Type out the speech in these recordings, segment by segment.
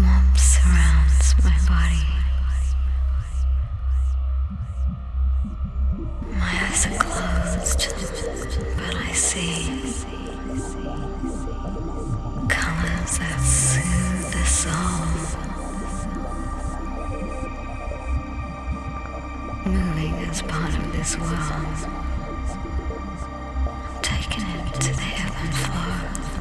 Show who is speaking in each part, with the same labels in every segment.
Speaker 1: Warmth surrounds my body. My eyes are closed, but I see colors that soothe the soul, moving as part of this world. I'm taking it to the ebb and flow.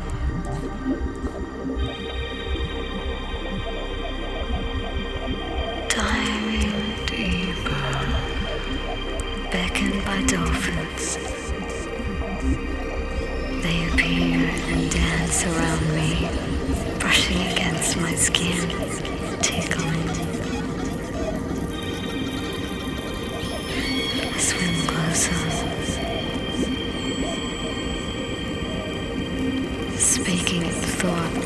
Speaker 1: Diving deeper, beckoned by dolphins. They appear and dance around me, brushing against my skin, tickling. I swim closer, speaking in thought,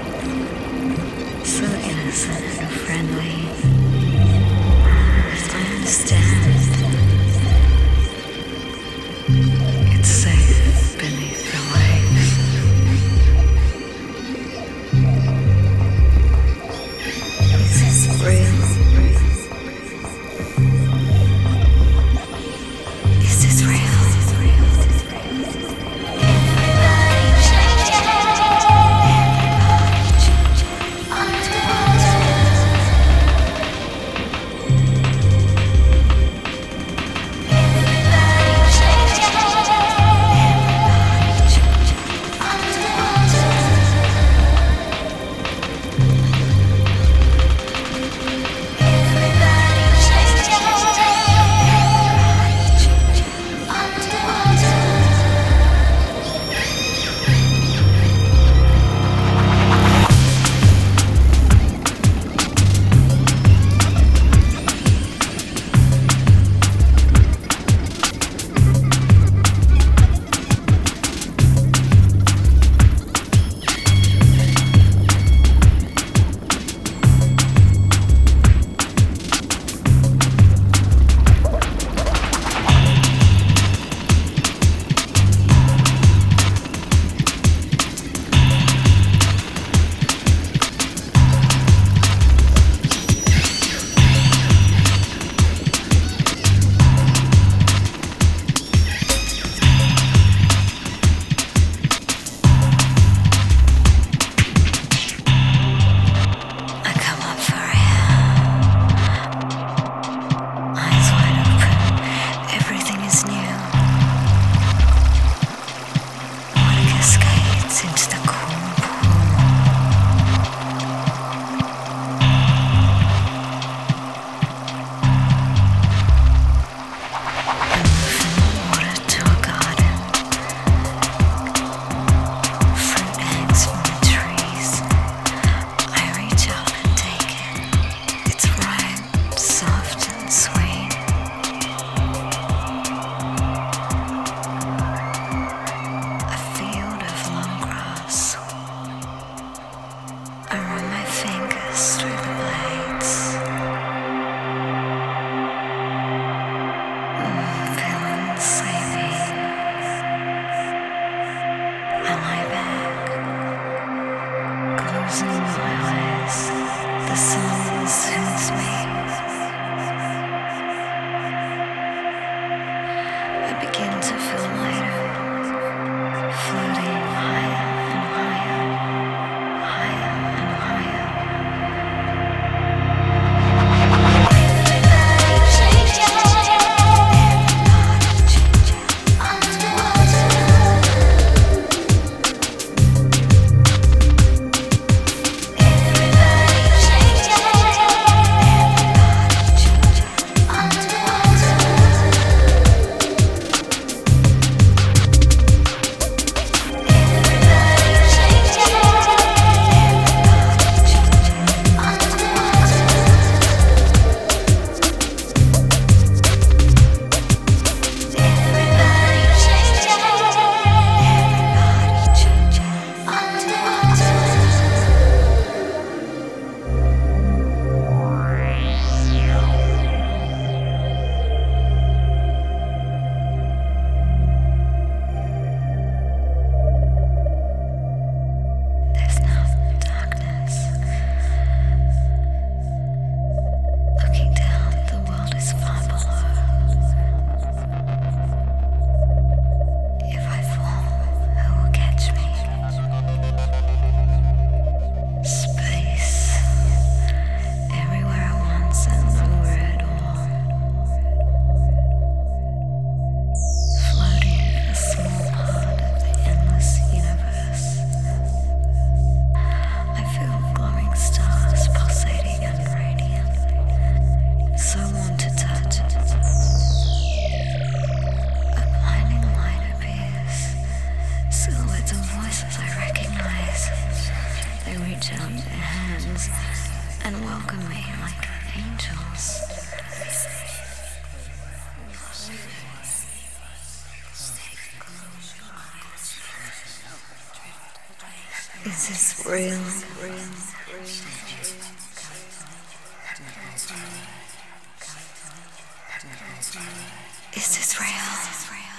Speaker 1: so innocent and friendly. I understand. It's safe beneath the waves. Is this real? Is this real? and welcome me like angels. Is this real? Is this real?